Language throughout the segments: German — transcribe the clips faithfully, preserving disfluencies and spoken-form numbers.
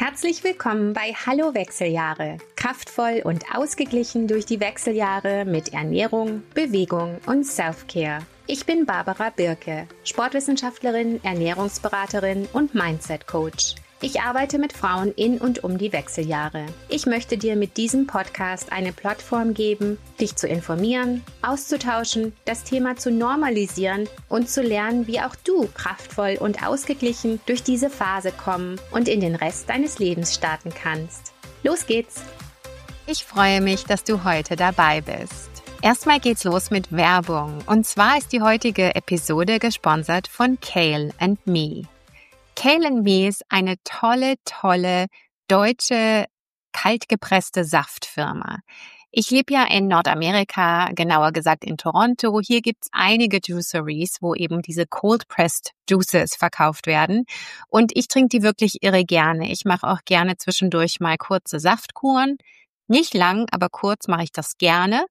Herzlich willkommen bei Hallo Wechseljahre. Kraftvoll und ausgeglichen durch die Wechseljahre mit Ernährung, Bewegung und Self-Care. Ich bin Barbara Birke, Sportwissenschaftlerin, Ernährungsberaterin und Mindset-Coach. Ich arbeite mit Frauen in und um die Wechseljahre. Ich möchte dir mit diesem Podcast eine Plattform geben, dich zu informieren, auszutauschen, das Thema zu normalisieren und zu lernen, wie auch du kraftvoll und ausgeglichen durch diese Phase kommen und in den Rest deines Lebens starten kannst. Los geht's! Ich freue mich, dass du heute dabei bist. Erstmal geht's los mit Werbung. Und zwar ist die heutige Episode gesponsert von Kale and Me. Kale and Me ist eine tolle, tolle deutsche kaltgepresste Saftfirma. Ich lebe ja in Nordamerika, genauer gesagt in Toronto. Hier gibt's einige Juiceries, wo eben diese Cold-Pressed Juices verkauft werden. Und ich trinke die wirklich irre gerne. Ich mache auch gerne zwischendurch mal kurze Saftkuren. Nicht lang, aber kurz mache ich das gerne.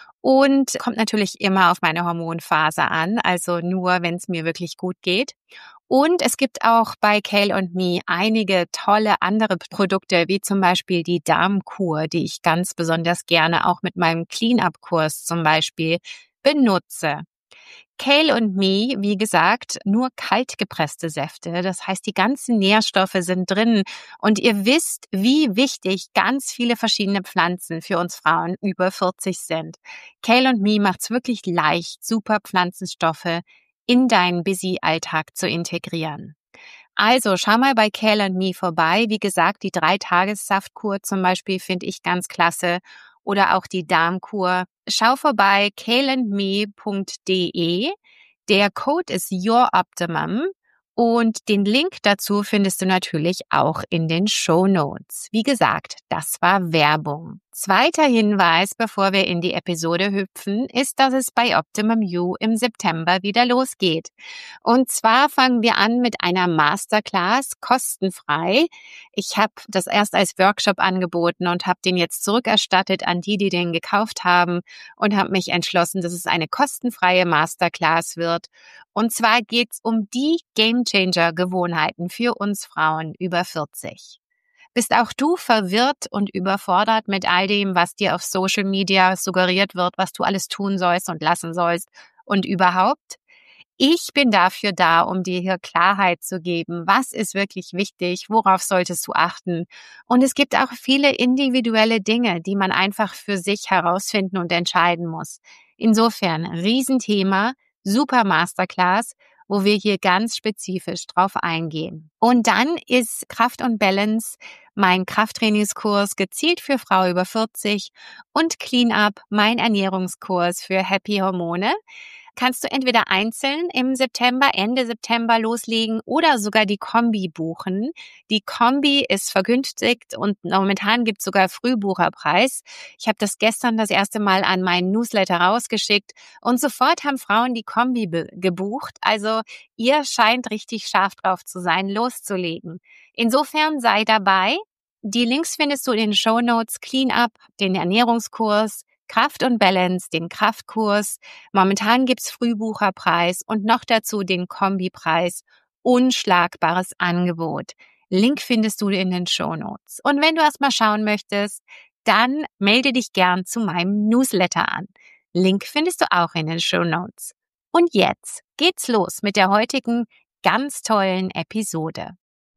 Und kommt natürlich immer auf meine Hormonphase an, also nur, wenn es mir wirklich gut geht. Und es gibt auch bei Kale and Me einige tolle andere Produkte, wie zum Beispiel die Darmkur, die ich ganz besonders gerne auch mit meinem Clean-Up-Kurs zum Beispiel benutze. Kale and Me, wie gesagt, nur kalt gepresste Säfte. Das heißt, die ganzen Nährstoffe sind drin. Und ihr wisst, wie wichtig ganz viele verschiedene Pflanzen für uns Frauen über vierzig sind. Kale and Me macht's wirklich leicht, super Pflanzenstoffe in deinen Busy-Alltag zu integrieren. Also schau mal bei Kale and Me vorbei. Wie gesagt, die Drei-Tages-Saftkur zum Beispiel finde ich ganz klasse. Oder auch die Darmkur. Schau vorbei, kale and me punkt de. Der Code ist YourOptimum und den Link dazu findest du natürlich auch in den Shownotes. Wie gesagt, das war Werbung. Zweiter Hinweis, bevor wir in die Episode hüpfen, ist, dass es bei Optimum You im September wieder losgeht. Und zwar fangen wir an mit einer Masterclass, kostenfrei. Ich habe das erst als Workshop angeboten und habe den jetzt zurückerstattet an die, die den gekauft haben und habe mich entschlossen, dass es eine kostenfreie Masterclass wird. Und zwar geht's um die Gamechanger-Gewohnheiten für uns Frauen über vierzig. Bist auch du verwirrt und überfordert mit all dem, was dir auf Social Media suggeriert wird, was du alles tun sollst und lassen sollst und überhaupt? Ich bin dafür da, um dir hier Klarheit zu geben. Was ist wirklich wichtig? Worauf solltest du achten? Und es gibt auch viele individuelle Dinge, die man einfach für sich herausfinden und entscheiden muss. Insofern, Riesenthema, super Masterclass, wo wir hier ganz spezifisch drauf eingehen. Und dann ist Kraft und Balance mein Krafttrainingskurs gezielt für Frau über vierzig und Clean Up mein Ernährungskurs für Happy Hormone. Kannst du entweder einzeln im September, Ende September loslegen oder sogar die Kombi buchen. Die Kombi ist vergünstigt und momentan gibt es sogar Frühbucherpreis. Ich habe das gestern das erste Mal an meinen Newsletter rausgeschickt und sofort haben Frauen die Kombi be- gebucht. Also ihr scheint richtig scharf drauf zu sein, loszulegen. Insofern sei dabei. Die Links findest du in den Shownotes. Clean Up, den Ernährungskurs, Kraft und Balance, den Kraftkurs. Momentan gibt's Frühbucherpreis und noch dazu den Kombipreis. Unschlagbares Angebot. Link findest du in den Shownotes. Und wenn du erst mal schauen möchtest, dann melde dich gern zu meinem Newsletter an. Link findest du auch in den Shownotes. Und jetzt geht's los mit der heutigen ganz tollen Episode.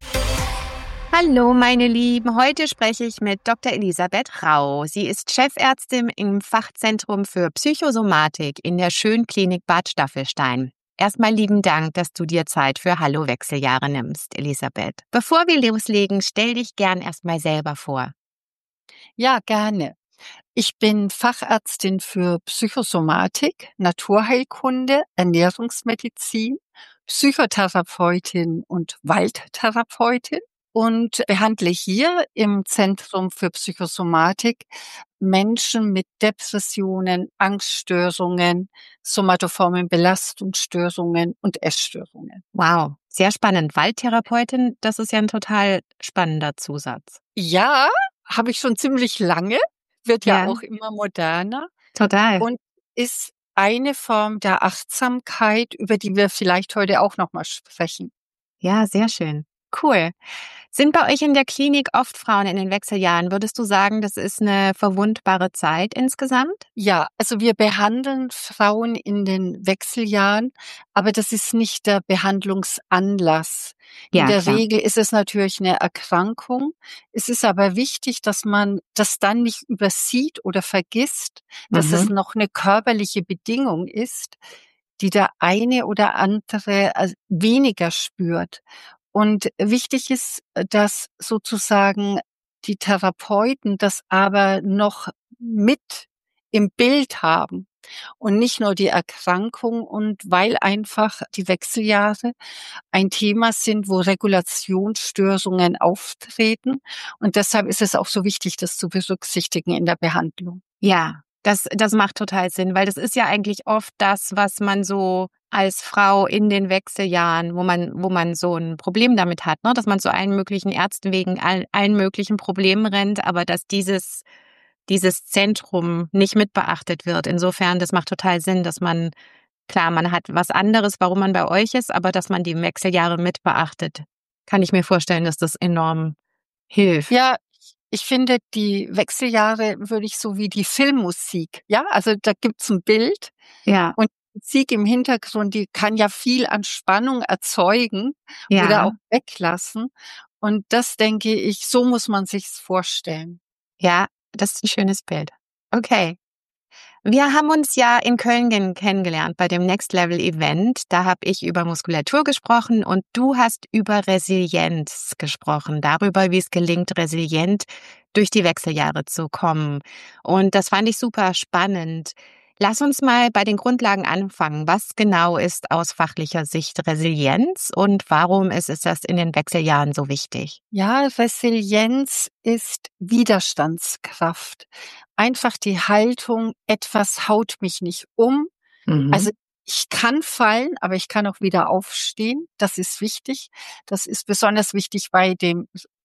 Hallo meine Lieben, heute spreche ich mit Doktor Elisabeth Rau. Sie ist Chefärztin im Fachzentrum für Psychosomatik in der Schönklinik Bad Staffelstein. Erstmal lieben Dank, dass du dir Zeit für Hallo Wechseljahre nimmst, Elisabeth. Bevor wir loslegen, stell dich gern erstmal selber vor. Ja, gerne. Ich bin Fachärztin für Psychosomatik, Naturheilkunde, Ernährungsmedizin, Psychotherapeutin und Waldtherapeutin und behandle hier im Zentrum für Psychosomatik Menschen mit Depressionen, Angststörungen, somatoformen Belastungsstörungen und Essstörungen. Wow, sehr spannend. Waldtherapeutin, das ist ja ein total spannender Zusatz. Ja, habe ich schon ziemlich lange, wird ja, Ja. auch immer moderner Total. und ist eine Form der Achtsamkeit, über die wir vielleicht heute auch noch mal sprechen. Ja, sehr schön. Cool. Sind bei euch in der Klinik oft Frauen in den Wechseljahren? Würdest du sagen, das ist eine verwundbare Zeit insgesamt? Ja, also wir behandeln Frauen in den Wechseljahren, aber das ist nicht der Behandlungsanlass. In Ja, der klar. Regel ist es natürlich eine Erkrankung. Es ist aber wichtig, dass man das dann nicht übersieht oder vergisst, dass es Mhm. noch eine körperliche Bedingung ist, die der eine oder andere äh, weniger spürt. Und wichtig ist, äh, dass sozusagen die Therapeuten das aber noch mit im Bild haben und nicht nur die Erkrankung, und weil einfach die Wechseljahre ein Thema sind, wo Regulationsstörungen auftreten, und deshalb ist es auch so wichtig, das zu berücksichtigen in der Behandlung. Ja, das das macht total Sinn, weil das ist ja eigentlich oft das, was man so als Frau in den Wechseljahren, wo man wo man so ein Problem damit hat, ne, dass man zu allen möglichen Ärzten wegen all allen möglichen Problemen rennt, aber dass dieses dieses Zentrum nicht mit beachtet wird. Insofern, das macht total Sinn, dass man klar, man hat was anderes, warum man bei euch ist, aber dass man die Wechseljahre mit beachtet, kann ich mir vorstellen, dass das enorm hilft. Ja, ich finde, die Wechseljahre würde ich so wie die Filmmusik, ja, also da gibt's ein Bild. Ja, Und Musik im Hintergrund, die kann ja viel an Spannung erzeugen oder auch ja, weglassen. Und das denke ich, so muss man sich's vorstellen. ja, das ist ein schönes Bild. Okay. Wir haben uns ja in Köln gen- kennengelernt bei dem Next Level Event. Da habe ich über Muskulatur gesprochen und du hast über Resilienz gesprochen, darüber, wie es gelingt, resilient durch die Wechseljahre zu kommen. Und das fand ich super spannend. Lass uns mal bei den Grundlagen anfangen. Was genau ist aus fachlicher Sicht Resilienz und warum ist es das in den Wechseljahren so wichtig? Ja, Resilienz ist Widerstandskraft. Einfach die Haltung, etwas haut mich nicht um. Also Mhm. ich kann fallen, aber ich kann auch wieder aufstehen. Das ist wichtig. Das ist besonders wichtig bei dem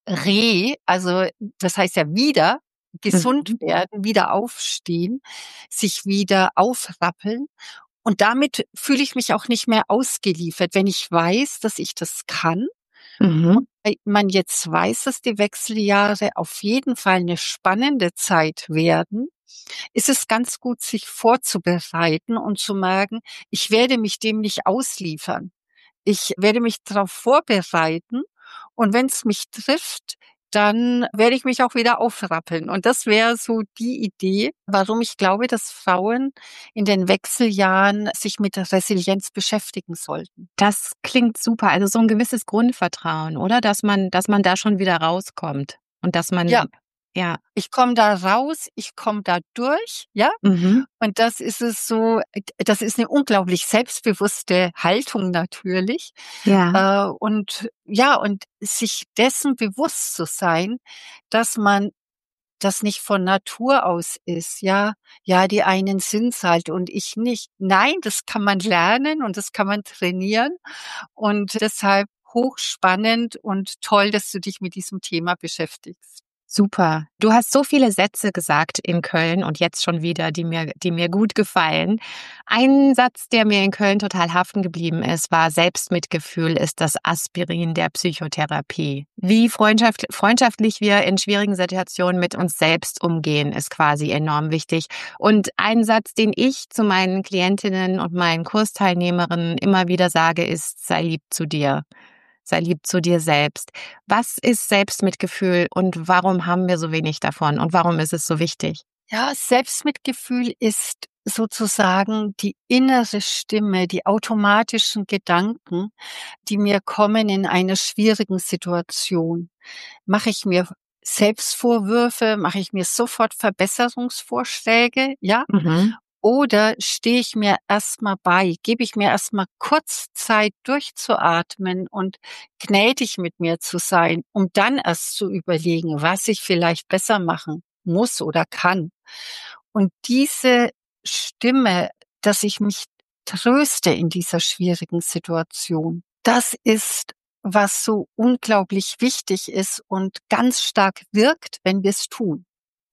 Reh. Also das heißt ja wieder gesund Mhm. werden, wieder aufstehen, sich wieder aufrappeln. Und damit fühle ich mich auch nicht mehr ausgeliefert, wenn ich weiß, dass ich das kann. Mhm. Und weil man jetzt weiß, dass die Wechseljahre auf jeden Fall eine spannende Zeit werden, ist es ganz gut, sich vorzubereiten und zu merken, ich werde mich dem nicht ausliefern. Ich werde mich darauf vorbereiten, und wenn es mich trifft, dann werde ich mich auch wieder aufrappeln. Und das wäre so die Idee, warum ich glaube, dass Frauen in den Wechseljahren sich mit der Resilienz beschäftigen sollten. Das klingt super. Also so ein gewisses Grundvertrauen, oder? Dass man dass man da schon wieder rauskommt und dass Ja, man ja. ich komme da raus, ich komme da durch, ja? Mhm. Und das ist es so, das ist eine unglaublich selbstbewusste Haltung natürlich. Ja. Äh, und ja, und sich dessen bewusst zu sein, dass man das nicht von Natur aus ist, ja. Ja, die einen sind's halt und ich nicht. Nein, das kann man lernen und das kann man trainieren, und deshalb hochspannend und toll, dass du dich mit diesem Thema beschäftigst. Super. Du hast so viele Sätze gesagt in Köln und jetzt schon wieder, die mir, die mir gut gefallen. Ein Satz, der mir in Köln total haften geblieben ist, war: Selbstmitgefühl ist das Aspirin der Psychotherapie. Wie freundschaft, freundschaftlich wir in schwierigen Situationen mit uns selbst umgehen, ist quasi enorm wichtig. Und ein Satz, den ich zu meinen Klientinnen und meinen Kursteilnehmerinnen immer wieder sage, ist: Sei lieb zu dir. Sei lieb zu dir selbst. Was ist Selbstmitgefühl und warum haben wir so wenig davon und warum ist es so wichtig? Ja, Selbstmitgefühl ist sozusagen die innere Stimme, die automatischen Gedanken, die mir kommen in einer schwierigen Situation. Mache ich mir Selbstvorwürfe, mache ich mir sofort Verbesserungsvorschläge, ja? Mhm. Oder stehe ich mir erstmal bei, gebe ich mir erstmal kurz Zeit durchzuatmen und gnädig mit mir zu sein, um dann erst zu überlegen, was ich vielleicht besser machen muss oder kann. Und diese Stimme, dass ich mich tröste in dieser schwierigen Situation, das ist, was so unglaublich wichtig ist und ganz stark wirkt, wenn wir es tun.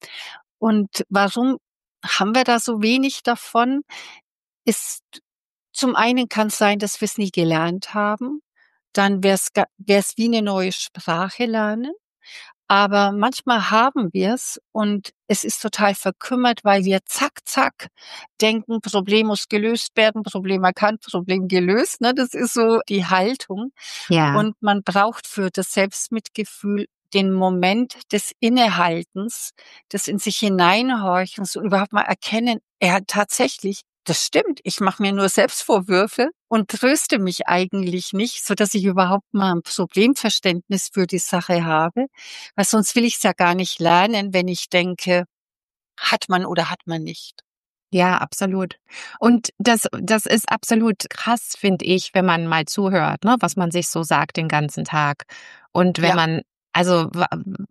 Und warum haben wir da so wenig davon? Ist zum einen kann es sein, dass wir es nie gelernt haben. dann wäre es wäre es wie eine neue Sprache lernen. Aber manchmal haben wir es und es ist total verkümmert, weil wir zack, zack denken, Problem muss gelöst werden, Problem erkannt, Problem gelöst. Ne? Das ist so die Haltung. Ja. Und man braucht für das Selbstmitgefühl den Moment des Innehaltens, des in sich hineinhorchens und überhaupt mal erkennen, er tatsächlich, das stimmt, ich mache mir nur Selbstvorwürfe und tröste mich eigentlich nicht, so dass ich überhaupt mal ein Problemverständnis für die Sache habe, weil sonst will ich es ja gar nicht lernen, wenn ich denke, hat man oder hat man nicht. Ja, absolut. Und das, das ist absolut krass, finde ich, wenn man mal zuhört, ne, was man sich so sagt den ganzen Tag. Und wenn Ja. man, also wa-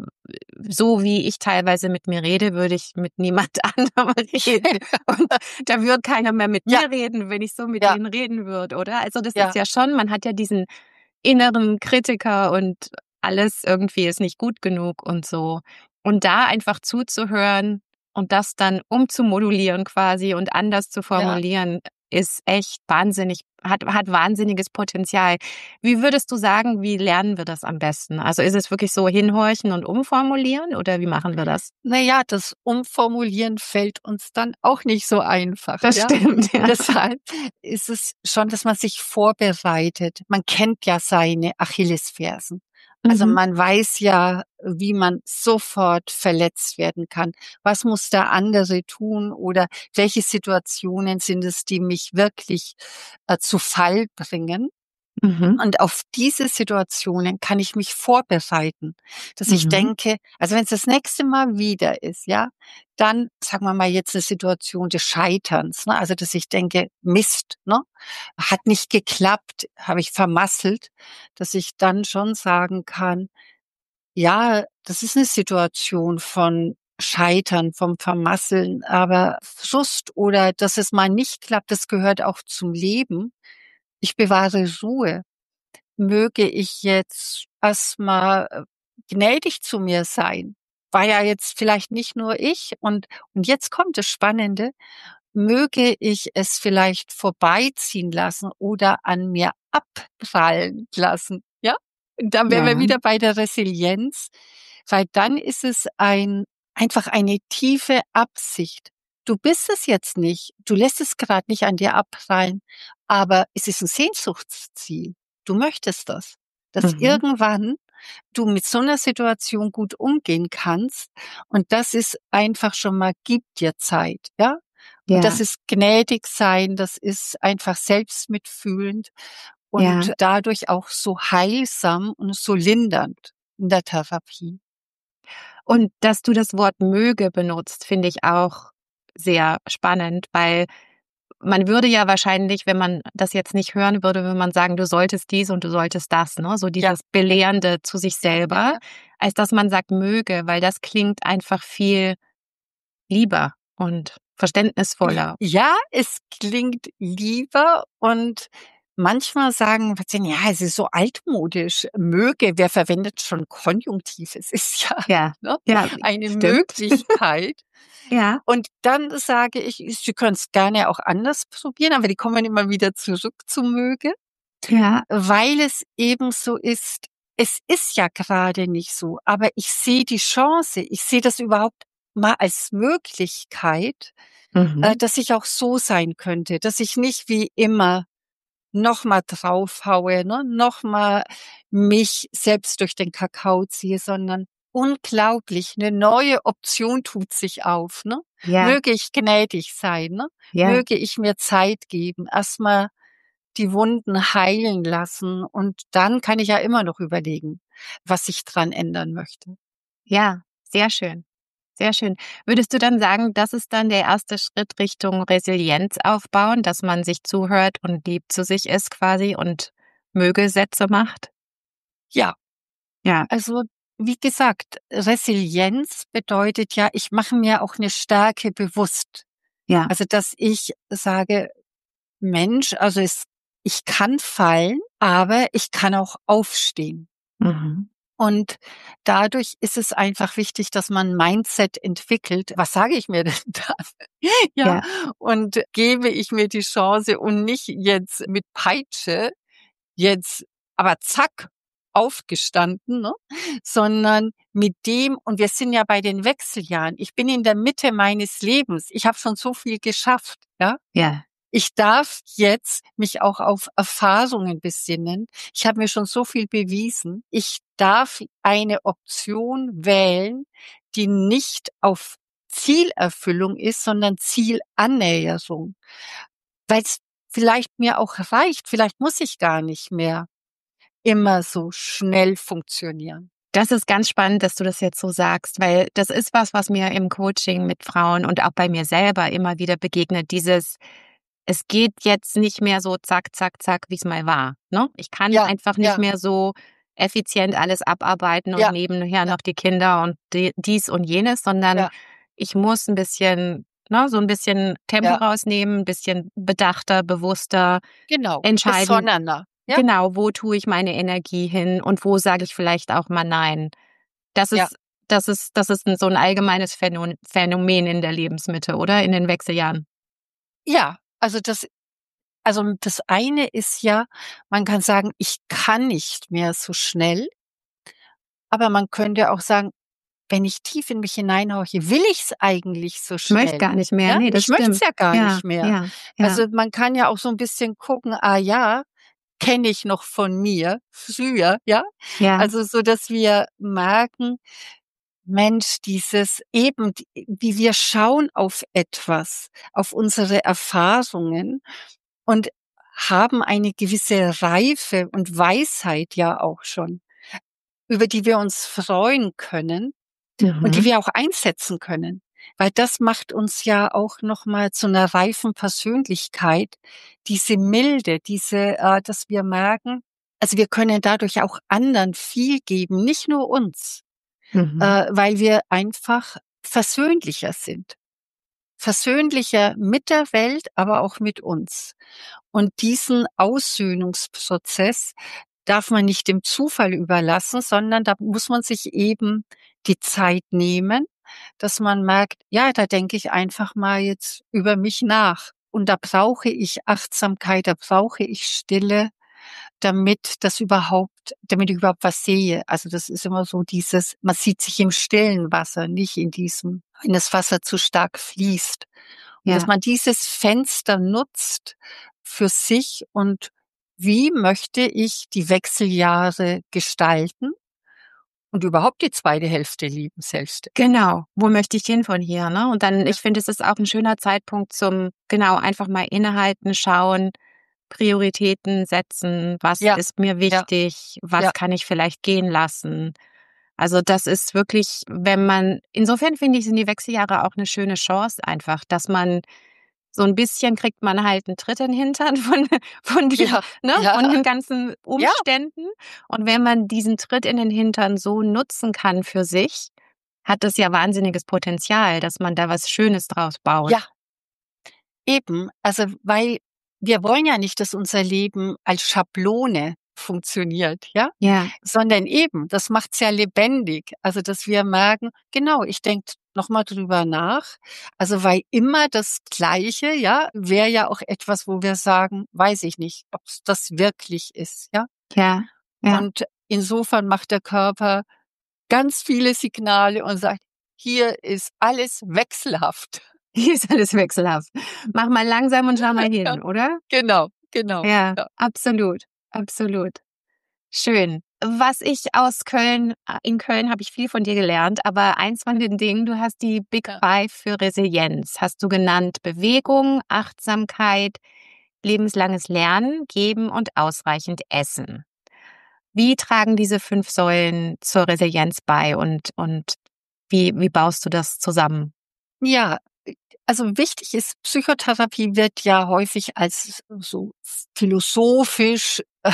so wie ich teilweise mit mir rede, würde ich mit niemand anderem reden. Und da würde keiner mehr mit Ja. mir reden, wenn ich so mit Ja. denen reden würde, oder? Also das Ja. ist ja schon, man hat ja diesen inneren Kritiker und alles irgendwie ist nicht gut genug und so. Und da einfach zuzuhören und das dann umzumodulieren quasi und anders zu Ja. formulieren, ist echt wahnsinnig, hat, hat wahnsinniges Potenzial. Wie würdest du sagen, wie lernen wir das am besten? Also ist es wirklich so hinhorchen und umformulieren oder wie machen wir das? Naja, das Umformulieren fällt uns dann auch nicht so einfach. Das ja. stimmt, ja. Deshalb ist es schon, dass man sich vorbereitet. Man kennt ja seine Achillesfersen. Also Mhm. man weiß ja, wie man sofort verletzt werden kann. Was muss der andere tun oder welche Situationen sind es, die mich wirklich äh, zu Fall bringen? Mhm. Und auf diese Situationen kann ich mich vorbereiten, dass ich Mhm. denke, also wenn es das nächste Mal wieder ist, ja, dann sagen wir mal jetzt eine Situation des Scheiterns, ne? Also dass ich denke, Mist, ne, hat nicht geklappt, habe ich vermasselt, dass ich dann schon sagen kann, ja, das ist eine Situation von Scheitern, vom Vermasseln, aber Frust oder dass es mal nicht klappt, das gehört auch zum Leben. Ich bewahre Ruhe. Möge ich jetzt erstmal äh, gnädig zu mir sein. War ja jetzt vielleicht nicht nur ich und und jetzt kommt das Spannende, möge ich es vielleicht vorbeiziehen lassen oder an mir abprallen lassen, ja? Und dann wären wir Ja. wieder bei der Resilienz, weil dann ist es ein einfach eine tiefe Absicht. Du bist es jetzt nicht, du lässt es grad nicht an dir abprallen, aber es ist 'n Sehnsuchtsziel. Du möchtest das, dass Mhm. irgendwann du mit so 'ner Situation gut umgehen kannst und das ist einfach schon mal gib dir Zeit, ja? Und das Ja. ist gnädig sein, das ist einfach selbstmitfühlend Ja. und dadurch auch so heilsam und so lindernd in der Therapie. Und dass du das Wort möge benutzt, finde ich auch sehr spannend, weil man würde ja wahrscheinlich, wenn man das jetzt nicht hören würde, würde man sagen, du solltest dies und du solltest das, ne? So Ja, dieses Belehrende zu sich selber, ja. als dass man sagt möge, weil das klingt einfach viel lieber und verständnisvoller. Ja, es klingt lieber und manchmal sagen Patienten: „Ja, es ist so altmodisch. Möge, wer verwendet schon Konjunktiv? Es ist ja, Ja, ne, ja, eine stimmt. Möglichkeit." Ja, Und dann sage ich, Sie können's gerne auch anders probieren, aber die kommen immer wieder zurück zu möge, ja, weil es eben so ist, es ist ja gerade nicht so, aber ich sehe die Chance, ich sehe das überhaupt mal als Möglichkeit, äh, mhm, dass ich auch so sein könnte, dass ich nicht wie immer noch mal draufhaue, ne, noch mal mich selbst durch den Kakao ziehe, sondern unglaublich, 'ne neue Option tut sich auf, ne? ja, Möge ich gnädig sein, ne? ja. Möge ich mir Zeit geben, erst mal die Wunden heilen lassen und dann kann ich ja immer noch überlegen, was ich dran ändern möchte. Ja, sehr schön. Sehr schön. Würdest du dann sagen, das ist dann der erste Schritt Richtung Resilienz aufbauen, dass man sich zuhört und lieb zu sich ist quasi und Möge-Sätze macht? Ja, Ja, also, wie gesagt, Resilienz bedeutet ja, ich mache mir auch 'ne Stärke bewusst. ja, Also, dass ich sage: „Mensch, also es ich kann fallen, aber ich kann auch aufstehen." mhm, Und dadurch ist es einfach wichtig, dass man 'n Mindset entwickelt. Was sage ich mir denn dann? Ja, ja, und gebe ich mir die Chance und nicht jetzt mit Peitsche jetzt aber zack, aufgestanden, ne? Sondern mit dem, und wir sind ja bei den Wechseljahren. Ich bin in der Mitte meines Lebens. Ich habe schon so viel geschafft, ja? Ja. Ich darf jetzt mich auch auf Erfahrungen besinnen. Ich habe mir schon so viel bewiesen. Ich darf eine Option wählen, die nicht auf Zielerfüllung ist, sondern Zielannäherung. Weil es vielleicht mir auch reicht. Vielleicht muss ich gar nicht mehr immer so schnell funktionieren. Das ist ganz spannend, dass du das jetzt so sagst, weil das ist was, was mir im Coaching mit Frauen und auch bei mir selber immer wieder begegnet. Dieses, es geht jetzt nicht mehr so zack, zack, zack, wie es mal war. Ne? Ich kann Ja, einfach nicht ja, mehr so effizient alles abarbeiten und ja, nebenher ja, noch die Kinder und die, dies und jenes, sondern ja, ich muss ein bisschen, ne, so ein bisschen Tempo ja, rausnehmen, ein bisschen bedachter, bewusster genau. entscheiden, Besonnener. Ja, genau, wo tue ich meine Energie hin und wo sage ich vielleicht auch mal nein. Das ja, ist, das ist, das ist ein, so ein allgemeines Phänomen Phänomen in der Lebensmitte, oder? In den Wechseljahren. ja. Also das, also das eine ist ja, man kann sagen, ich kann nicht mehr so schnell, aber man könnte auch sagen, wenn ich tief in mich hineinhorche, will ich's eigentlich so Ich möchte schnell? gar nicht mehr. Ja, Nee, das ich möchte es stimmt. ja gar Ja, nicht mehr. ja, ja, Also man kann ja auch so ein bisschen gucken, ah ja, kenne ich noch von mir früher, ja? ja. Also so, dass wir merken, Mensch, dieses eben, d wie wir schauen auf etwas, auf unsere Erfahrungen und haben eine gewisse Reife und Weisheit ja auch schon, über die wir uns freuen können und die Mhm. wir auch einsetzen können. Weil das macht uns ja auch noch mal zu einer reifen Persönlichkeit, diese Milde, diese, äh dass wir merken, also, wir können dadurch auch anderen viel geben, nicht nur uns, Mhm. äh, weil wir einfach versöhnlicher sind. Versöhnlicher mit der Welt, aber auch mit uns. Und diesen Aussöhnungsprozess darf man nicht dem Zufall überlassen, sondern da muss man sich eben die Zeit nehmen, dass man merkt, ja, da denke ich einfach mal jetzt über mich nach. Und da brauche ich Achtsamkeit, da brauche ich Stille, damit das überhaupt, damit ich überhaupt was sehe. Also das ist immer so dieses, man sieht sich im stillen Wasser, nicht in diesem, wenn das Wasser zu stark fließt. Und dass Ja, man dieses Fenster nutzt für sich und wie möchte ich die Wechseljahre gestalten und überhaupt die zweite Hälfte, Lebenshälfte. genau. Wo möchte ich hin von hier, ne? Und dann, Ja, ich finde, es ist auch ein schöner Zeitpunkt zum, genau, einfach mal innehalten, schauen, Prioritäten setzen. Was ja, ist mir ja, wichtig? ja, Was kann ich vielleicht gehen lassen? Also das ist wirklich, wenn man, insofern finde ich, sind die Wechseljahre auch eine schöne Chance einfach, dass man so ein bisschen kriegt man halt einen Tritt in den Hintern von von den, ja, ne, ja, von den ganzen ja, Umständen. Und wenn man diesen Tritt in den Hintern so nutzen kann für sich, hat das ja wahnsinniges Potenzial, dass man da was Schönes draus baut. ja. Eben, also weil wir wollen ja nicht, dass unser Leben als Schablone funktioniert, ja, Ja, sondern eben, das macht's ja lebendig. Also, dass wir merken, genau, ich denke noch mal drüber nach. Also, weil immer das Gleiche, ja, wäre ja auch etwas, wo wir sagen, weiß ich nicht, ob's das wirklich ist, ja. ja, ja. Und insofern macht der Körper ganz viele Signale und sagt: „Hier ist alles wechselhaft.“ Hier ist alles wechselhaft. Mach mal langsam und schau mal Ja, hin, oder? genau, genau, Ja, ja, absolut, absolut. Schön. Was ich aus Köln äh, in Köln habe ich viel von dir gelernt, aber eins von den Dingen, du hast die Big ja. Five für Resilienz, hast du genannt. Bewegung, Achtsamkeit, lebenslanges Lernen, Geben und ausreichend Essen. Wie tragen diese fünf Säulen zur Resilienz bei und und wie wie baust du das zusammen? Ja, äh, also wichtig ist, Psychotherapie wird ja häufig als so philosophisch, äh,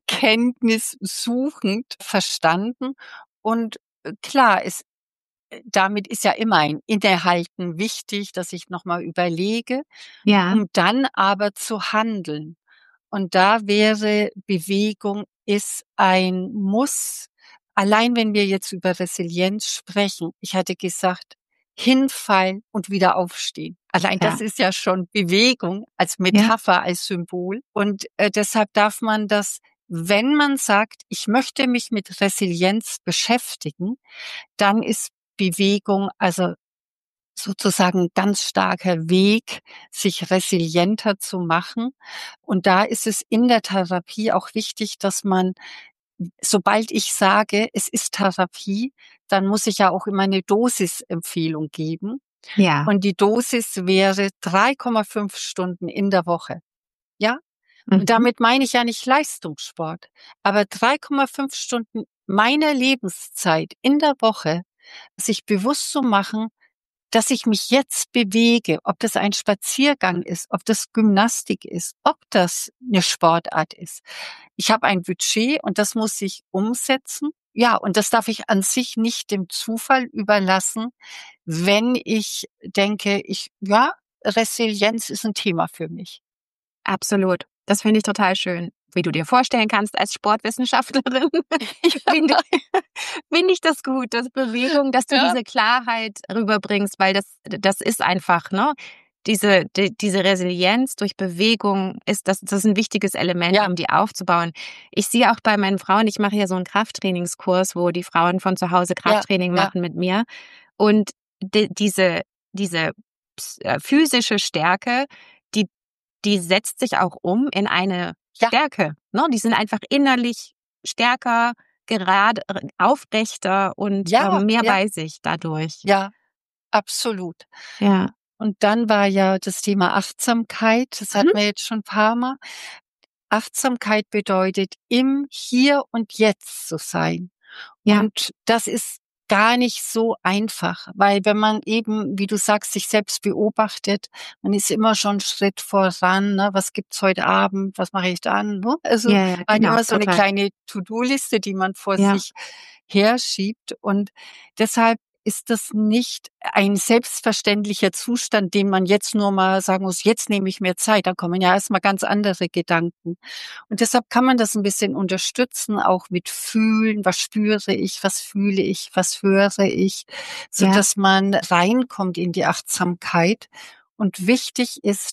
erkenntnissuchend verstanden. Und äh, klar, es äh, damit ist ja immer ein Innehalten wichtig, dass ich noch mal überlege, Ja, um dann aber zu handeln. Und da wäre Bewegung ist ein Muss. Allein wenn wir jetzt über Resilienz sprechen, ich hatte gesagt, hinfallen und wieder aufstehen. Allein das ja, ist ja schon Bewegung als ja, Metapher, als Symbol. Und äh, deshalb darf man das wenn man sagt, ich möchte mich mit Resilienz beschäftigen, dann ist Bewegung also sozusagen ein ganz starker Weg, sich resilienter zu machen. Und da ist es in der Therapie auch wichtig, dass man, sobald ich sage, es ist Therapie, dann muss ich ja auch immer eine Dosisempfehlung geben. Ja. Und die Dosis wäre drei Komma fünf Stunden in der Woche. Ja? Mhm. Und damit meine ich ja nicht Leistungssport, aber drei Komma fünf Stunden meiner Lebenszeit in der Woche, sich bewusst zu machen, dass ich mich jetzt bewege, ob das ein Spaziergang ist, ob das Gymnastik ist, ob das eine Sportart ist. Ich habe ein Budget und das muss ich umsetzen. Ja, und das darf ich an sich nicht dem Zufall überlassen, wenn ich denke, ich, ja, Resilienz ist ein Thema für mich. Absolut. Das finde ich total schön. Wie du dir vorstellen kannst als Sportwissenschaftlerin, finde ich, finde ich das gut, dass Bewegung, dass du Ja. diese Klarheit rüberbringst, weil das, das ist einfach, ne? Diese, die, diese Resilienz durch Bewegung ist das, das ist ein wichtiges Element, Ja. um die aufzubauen. Ich sehe auch bei meinen Frauen, ich mache ja so einen Krafttrainingskurs, wo die Frauen von zu Hause Krafttraining Ja, ja. machen mit mir. Und die, diese, diese äh, physische Stärke, die, die setzt sich auch um in eine Ja. Stärke. Ne? Die sind einfach innerlich stärker, gerade, aufrechter und Ja, ähm, mehr ja. bei sich dadurch. Ja, absolut. Ja. Und dann war ja das Thema Achtsamkeit, das hatten Mhm. wir jetzt schon ein paar Mal. Achtsamkeit bedeutet, im Hier und Jetzt zu sein. Ja. Und das ist gar nicht so einfach, weil wenn man eben, wie du sagst, sich selbst beobachtet, man ist immer schon einen Schritt voran, ne? Was gibt's heute Abend, was mache ich dann? Ne? Also Ja, ja, man hat genau, immer so eine total. kleine To-Do-Liste, die man vor Ja. sich herschiebt. Und deshalb ist das nicht ein selbstverständlicher Zustand, den man jetzt nur mal sagen muss, jetzt nehme ich mir Zeit. Da kommen ja erstmal ganz andere Gedanken. Und deshalb kann man das ein bisschen unterstützen, auch mit Fühlen. Was spüre ich? Was fühle ich? Was höre ich? So Ja. dass man reinkommt in die Achtsamkeit. Und wichtig ist,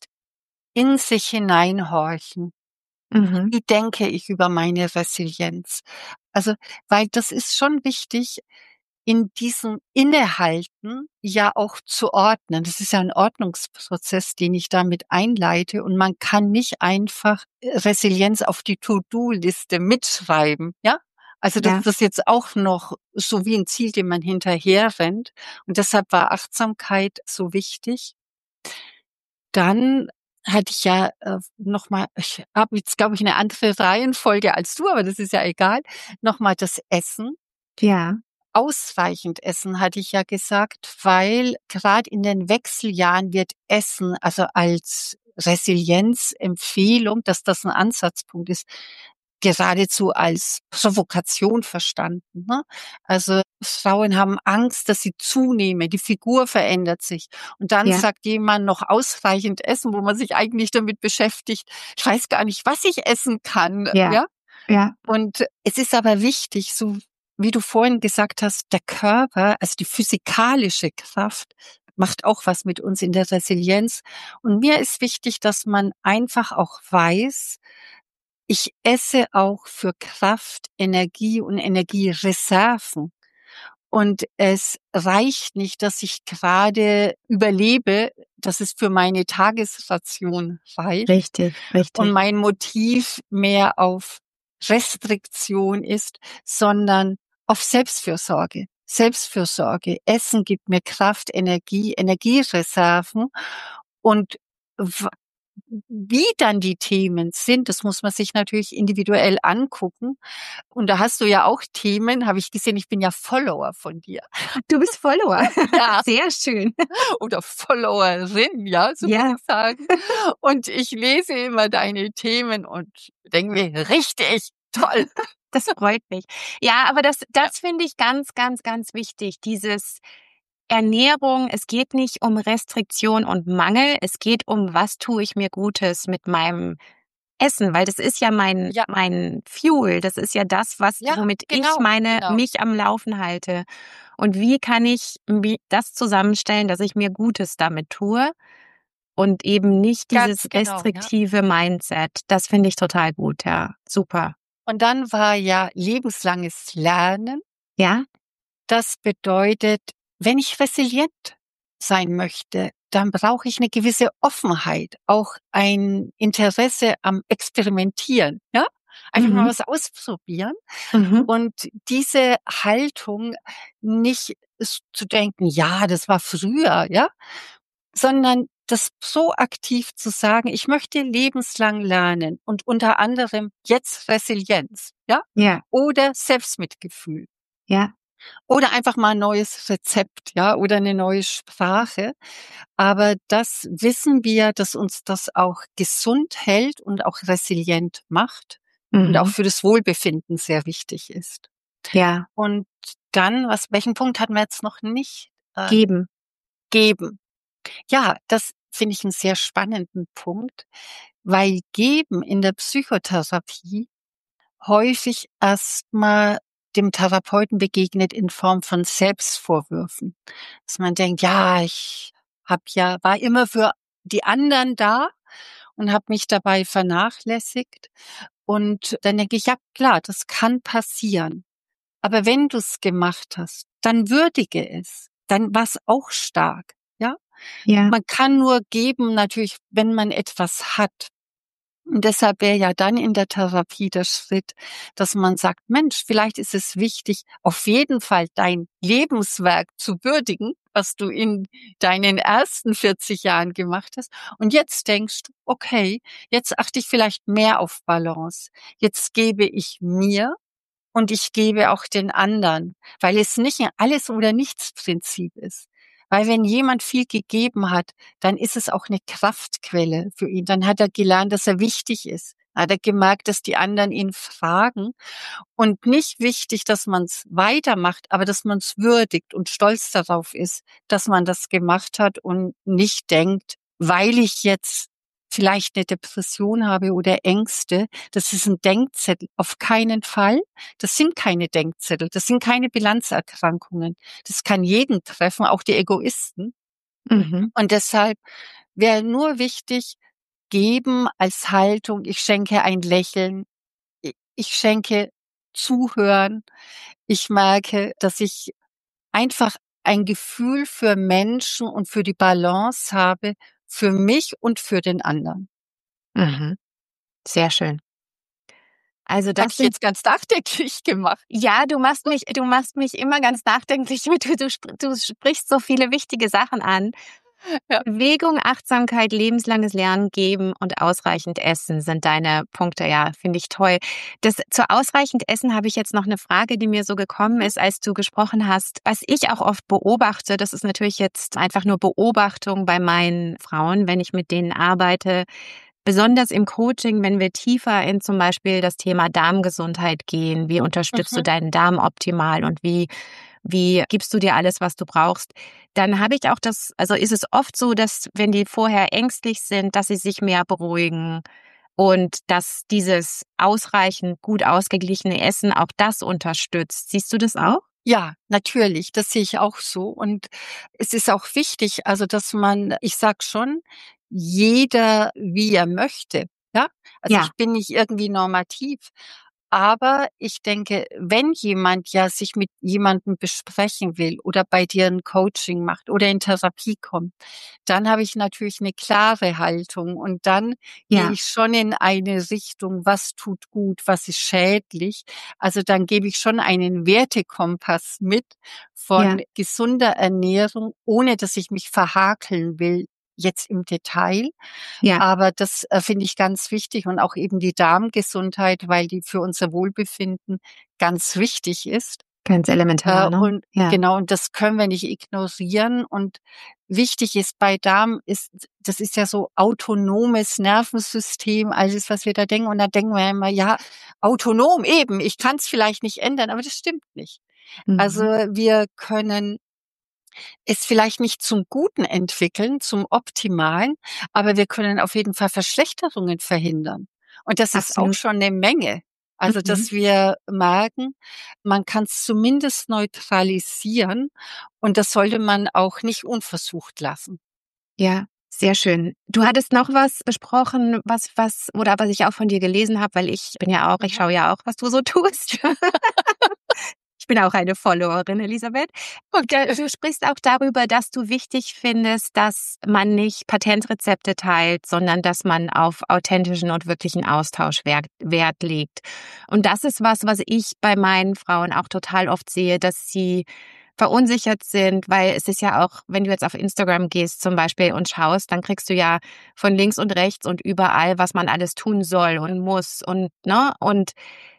in sich hineinhorchen. Mhm. Wie denke ich über meine Resilienz? Also, weil das ist schon wichtig, in diesem Innehalten ja auch zu ordnen. Das ist ja ein Ordnungsprozess, den ich damit einleite. Und man kann nicht einfach Resilienz auf die To-Do-Liste mitschreiben, ja? Also das Ja. ist jetzt auch noch so wie ein Ziel, dem man hinterher rennt. Und deshalb war Achtsamkeit so wichtig. Dann hatte ich ja äh, noch mal, ich habe jetzt, glaube ich, eine andere Reihenfolge als du, aber das ist ja egal, noch mal das Essen. Ja. Ausreichend essen, hatte ich ja gesagt, weil gerade in den Wechseljahren wird Essen, also als Resilienzempfehlung, dass das ein Ansatzpunkt ist, geradezu als Provokation verstanden. Ne? Also Frauen haben Angst, dass sie zunehmen, die Figur verändert sich. Und dann Ja. sagt jemand noch ausreichend essen, wo man sich eigentlich damit beschäftigt, ich weiß gar nicht, was ich essen kann. Ja. Ja? Ja. Und es ist aber wichtig, so wie du vorhin gesagt hast, der Körper, also die physikalische Kraft, macht auch was mit uns in der Resilienz. Und mir ist wichtig, dass man einfach auch weiß, ich esse auch für Kraft, Energie und Energiereserven. Und es reicht nicht, dass ich gerade überlebe, dass es für meine Tagesration reicht. Richtig, richtig. Und mein Motiv mehr auf Restriktion ist, sondern auf Selbstfürsorge. Selbstfürsorge. Essen gibt mir Kraft, Energie, Energiereserven. Und w- wie dann die Themen sind, das muss man sich natürlich individuell angucken. Und da hast du ja auch Themen, habe ich gesehen, ich bin ja Follower von dir. Du bist Follower. Ja. Sehr schön. Oder Followerin, ja, so Ja. muss ich sagen. Und ich lese immer deine Themen und denke mir, richtig, toll. Das freut mich. Ja, aber das, das finde ich ganz, ganz, ganz wichtig. Dieses Ernährung, es geht nicht um Restriktion und Mangel, es geht um, was tue ich mir Gutes mit meinem Essen, weil das ist ja mein, Ja. mein Fuel, das ist ja das, was, Ja, womit genau, ich meine, genau. mich am Laufen halte. Und wie kann ich mi- das zusammenstellen, dass ich mir Gutes damit tue und eben nicht Ganz dieses genau, ja. restriktive Mindset. Das finde ich total gut, ja. Super. Und dann war ja lebenslanges Lernen. Ja. Das bedeutet, wenn ich resilient sein möchte, dann brauche ich eine gewisse Offenheit, auch ein Interesse am Experimentieren, ja? Einfach mal Mhm. was ausprobieren Mhm. und diese Haltung nicht s- zu denken, ja, das war früher, ja, sondern das so aktiv zu sagen, ich möchte lebenslang lernen und unter anderem jetzt Resilienz, ja, Ja. oder Selbstmitgefühl. Ja. Oder einfach mal ein neues Rezept, ja, oder eine neue Sprache. Aber das wissen wir, dass uns das auch gesund hält und auch resilient macht und auch Mhm. für das Wohlbefinden sehr wichtig ist. Ja. Und dann, was, welchen Punkt hatten wir jetzt noch nicht? Äh, Geben. geben. Ja, das finde ich einen sehr spannenden Punkt, weil Geben in der Psychotherapie häufig erstmal dem Therapeuten begegnet in Form von Selbstvorwürfen. Dass man denkt, ja, ich hab ja, war immer für die anderen da und habe mich dabei vernachlässigt. Und dann denke ich, ja klar, das kann passieren. Aber wenn du es gemacht hast, dann würdige es. Dann war's auch stark. Ja, Ja. man kann nur geben, natürlich, wenn man etwas hat. Und deshalb wäre ja dann in der Therapie der Schritt, dass man sagt, Mensch, vielleicht ist es wichtig, auf jeden Fall dein Lebenswerk zu würdigen, was du in deinen ersten vierzig Jahren gemacht hast. Und jetzt denkst du, okay, jetzt achte ich vielleicht mehr auf Balance. Jetzt gebe ich mir und ich gebe auch den anderen, weil es nicht ein Alles- oder Nichts-Prinzip ist. Weil wenn jemand viel gegeben hat, dann ist es auch eine Kraftquelle für ihn. Dann hat er gelernt, dass er wichtig ist. Hat er gemerkt, dass die anderen ihn fragen. Und nicht wichtig, dass man es weitermacht, aber dass man es würdigt und stolz darauf ist, dass man das gemacht hat und nicht denkt, weil ich jetzt vielleicht eine Depression habe oder Ängste, das ist ein Denkzettel. Auf keinen Fall. Das sind keine Denkzettel. Das sind keine Bilanzerkrankungen. Das kann jeden treffen, auch die Egoisten. Mhm. Und deshalb wäre nur wichtig, geben als Haltung. Ich schenke ein Lächeln. I- Ich schenke Zuhören. Ich merke, dass ich einfach ein Gefühl für Menschen und für die Balance habe, für mich und für den anderen. Mhm. Sehr schön. Also Habe das ich sind jetzt ganz nachdenklich gemacht. ja, du machst mich, du machst mich immer ganz nachdenklich. Du, du, spr- du sprichst so viele wichtige Sachen an. Ja. Bewegung, Achtsamkeit, lebenslanges Lernen, Geben und ausreichend Essen sind deine Punkte. Ja, finde ich toll. Das, zu ausreichend Essen habe ich jetzt noch eine Frage, die mir so gekommen ist, als du gesprochen hast. Was ich auch oft beobachte, das ist natürlich jetzt einfach nur Beobachtung bei meinen Frauen, wenn ich mit denen arbeite. Besonders im Coaching, wenn wir tiefer in zum Beispiel das Thema Darmgesundheit gehen, wie unterstützt du Mhm. deinen Darm optimal und wie, wie gibst du dir alles, was du brauchst, dann habe ich auch das, also ist es oft so, dass wenn die vorher ängstlich sind, dass sie sich mehr beruhigen und dass dieses ausreichend gut ausgeglichene Essen auch das unterstützt. Siehst du das auch? Ja, natürlich, das sehe ich auch so. Und es ist auch wichtig, also dass man, ich sag schon, jeder wie er möchte. Ja, also Ja, ich bin nicht irgendwie normativ. Aber ich denke, wenn jemand ja sich mit jemandem besprechen will oder bei dir ein Coaching macht oder in Therapie kommt, dann habe ich natürlich eine klare Haltung und dann gehe ja, ich schon in eine Richtung, was tut gut, was ist schädlich. Also dann gebe ich schon einen Wertekompass mit ja, von gesunder Ernährung, ohne dass ich mich verhakeln will, jetzt im Detail. ja, Aber das äh, finde ich ganz wichtig und auch eben die Darmgesundheit, weil die für unser Wohlbefinden ganz wichtig ist. ganz Äh, elementar, ne? und Ja, genau, und das können wir nicht ignorieren. Und wichtig ist bei Darm ist, das ist ja so autonomes Nervensystem, alles, was wir da denken. Und da denken wir immer, ja, autonom eben, ich kann es vielleicht nicht ändern, aber das stimmt nicht. Also mhm. wir können es vielleicht nicht zum Guten entwickeln, zum Optimalen, aber wir können auf jeden Fall Verschlechterungen verhindern. Und das ist auch Absolut. schon eine Menge. Also, Mhm. dass wir merken, man kann es zumindest neutralisieren und das sollte man auch nicht unversucht lassen. Ja, Sehr schön. Du hattest noch was besprochen, was, was, oder was ich auch von dir gelesen habe, weil ich bin ja auch, ich schaue ja auch, was du so tust. Ich bin auch eine Followerin, Elisabeth. Und äh, du sprichst auch darüber, dass du wichtig findest, dass man nicht Patentrezepte teilt, sondern dass man auf authentischen und wirklichen Austausch Wert, Wert legt. Und das ist was, was ich bei meinen Frauen auch total oft sehe, dass sie verunsichert sind, weil es ist ja auch, wenn du jetzt auf Instagram gehst zum Beispiel und schaust, dann kriegst du ja von links und rechts und überall, was man alles tun soll und muss und, ne, und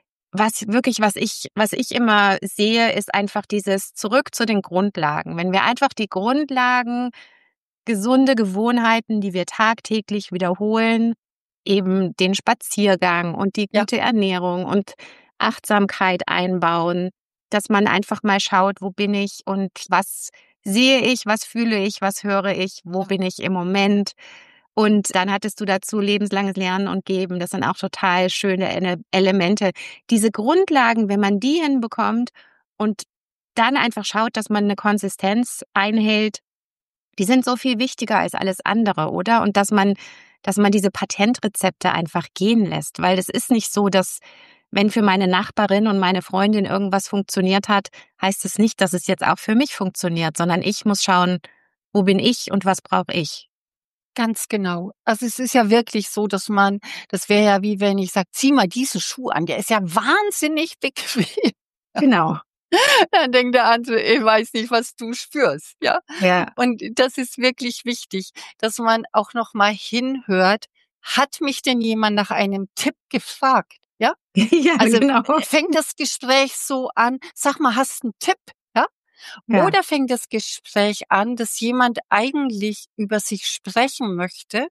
was wirklich, was ich, was ich immer sehe, ist einfach dieses zurück zu den Grundlagen. Wenn wir einfach die Grundlagen, gesunde Gewohnheiten, die wir tagtäglich wiederholen, eben den Spaziergang und die Ja. gute Ernährung und Achtsamkeit einbauen, dass man einfach mal schaut, wo bin ich und was sehe ich, was fühle ich, was höre ich, wo bin ich im Moment. Und dann hattest du dazu lebenslanges Lernen und Geben. Das sind auch total schöne Ele- Elemente. Diese Grundlagen, wenn man die hinbekommt und dann einfach schaut, dass man eine Konsistenz einhält, die sind so viel wichtiger als alles andere, oder? Und dass man, dass man diese Patentrezepte einfach gehen lässt. Weil es ist nicht so, dass wenn für meine Nachbarin und meine Freundin irgendwas funktioniert hat, heißt es nicht, dass es jetzt auch für mich funktioniert, sondern ich muss schauen, wo bin ich und was brauche ich. Ganz genau. Also es ist ja wirklich so, dass man, das wäre ja wie wenn ich sage, zieh mal diesen Schuh an, der ist ja wahnsinnig bequem. Genau. Dann denkt der andere, ich weiß nicht, was du spürst, ja. Ja. Und das ist wirklich wichtig, dass man auch noch mal hinhört. Hat mich denn jemand nach einem Tipp gefragt, ja? Ja, Also genau. fängt das Gespräch so an, sag mal, hast du einen Tipp, ja? Ja. Oder fängt das Gespräch an, dass jemand eigentlich über sich sprechen möchte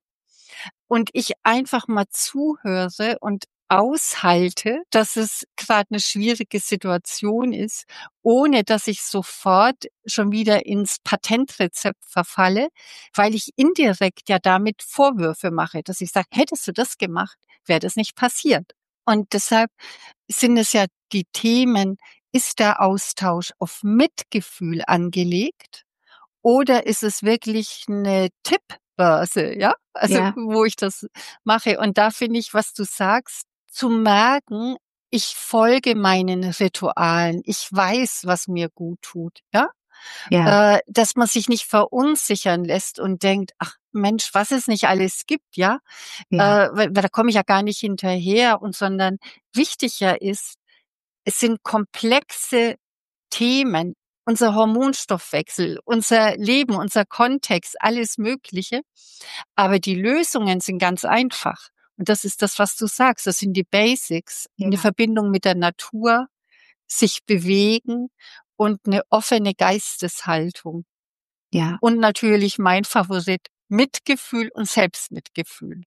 und ich einfach mal zuhöre und aushalte, dass es gerade eine schwierige Situation ist, ohne dass ich sofort schon wieder ins Patentrezept verfalle, weil ich indirekt ja damit Vorwürfe mache, dass ich sage, hättest du das gemacht, wäre das nicht passiert. Und deshalb sind es ja die Themen, ist der Austausch auf Mitgefühl angelegt oder ist es wirklich eine Tippbörse, ja? Also, Ja. wo ich das mache. Und da finde ich, was du sagst, zu merken, ich folge meinen Ritualen. Ich weiß, was mir gut tut, ja? Ja. Äh, dass man sich nicht verunsichern lässt und denkt, ach Mensch, was es nicht alles gibt, ja? Ja. Äh, weil, weil da komme ich ja gar nicht hinterher und sondern wichtiger ist, es sind komplexe Themen, unser Hormonstoffwechsel, unser Leben, unser Kontext, alles Mögliche. Aber die Lösungen sind ganz einfach. Und das ist das, was du sagst. Das sind die Basics. Eine Ja. Verbindung mit der Natur, sich bewegen und eine offene Geisteshaltung. Ja. Und natürlich mein Favorit, Mitgefühl und Selbstmitgefühl.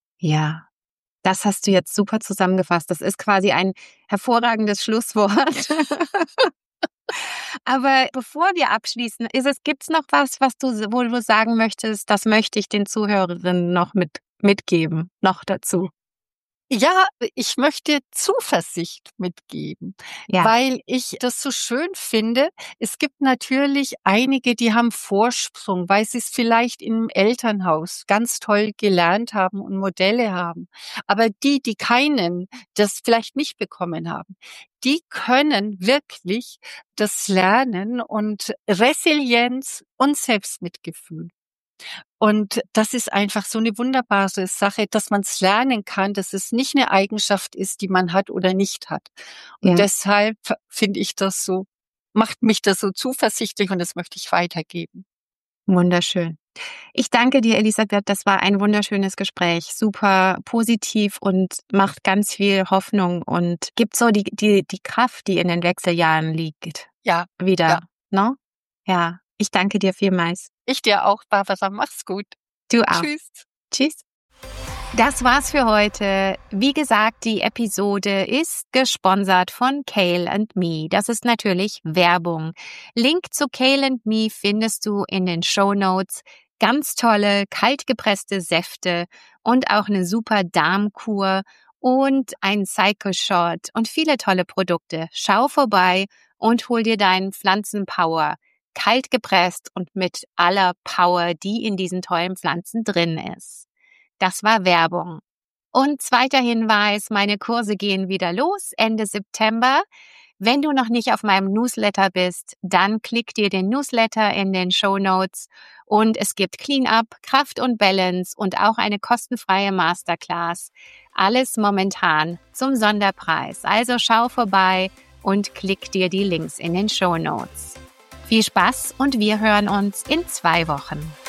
Ja. Das hast du jetzt super zusammengefasst. Das ist quasi ein hervorragendes Schlusswort. Aber bevor wir abschließen, ist es, gibt's noch was, was du, wo du sagen möchtest, das möchte ich den Zuhörerinnen noch mit, mitgeben, noch dazu? Ja, ich möchte Zuversicht mitgeben, Ja. weil ich das so schön finde. Es gibt natürlich einige, die haben Vorsprung, weil sie es vielleicht im Elternhaus ganz toll gelernt haben und Modelle haben. Aber die, die keinen, das vielleicht nicht bekommen haben, die können wirklich das lernen und Resilienz und Selbstmitgefühl. Und das ist einfach so eine wunderbare Sache, dass man es lernen kann, dass es nicht eine Eigenschaft ist, die man hat oder nicht hat. Und Ja. deshalb finde ich das so, macht mich das so zuversichtlich und das möchte ich weitergeben. Wunderschön. Ich danke dir, Elisabeth. Das war ein wunderschönes Gespräch. Super positiv und macht ganz viel Hoffnung und gibt so die, die, die Kraft, die in den Wechseljahren liegt. Ja, Wieder. ja. Ne? Ja. Ich danke dir vielmals. Ich dir auch, Barbara. Mach's gut. Du auch. Tschüss. Tschüss. Das war's für heute. Wie gesagt, die Episode ist gesponsert von Kale and Me. Das ist natürlich Werbung. Link zu Kale and Me findest du in den Shownotes. Ganz tolle, kaltgepresste Säfte und auch eine super Darmkur und ein Cycle Shot und viele tolle Produkte. Schau vorbei und hol dir deinen Pflanzenpower. kalt gepresst und mit aller Power, die in diesen tollen Pflanzen drin ist. Das war Werbung. Und zweiter Hinweis, meine Kurse gehen wieder los Ende September. Wenn du noch nicht auf meinem Newsletter bist, dann klick dir den Newsletter in den Shownotes und es gibt Cleanup, Kraft und Balance und auch eine kostenfreie Masterclass. Alles momentan zum Sonderpreis. Also schau vorbei und klick dir die Links in den Shownotes. Viel Spaß und wir hören uns in zwei Wochen.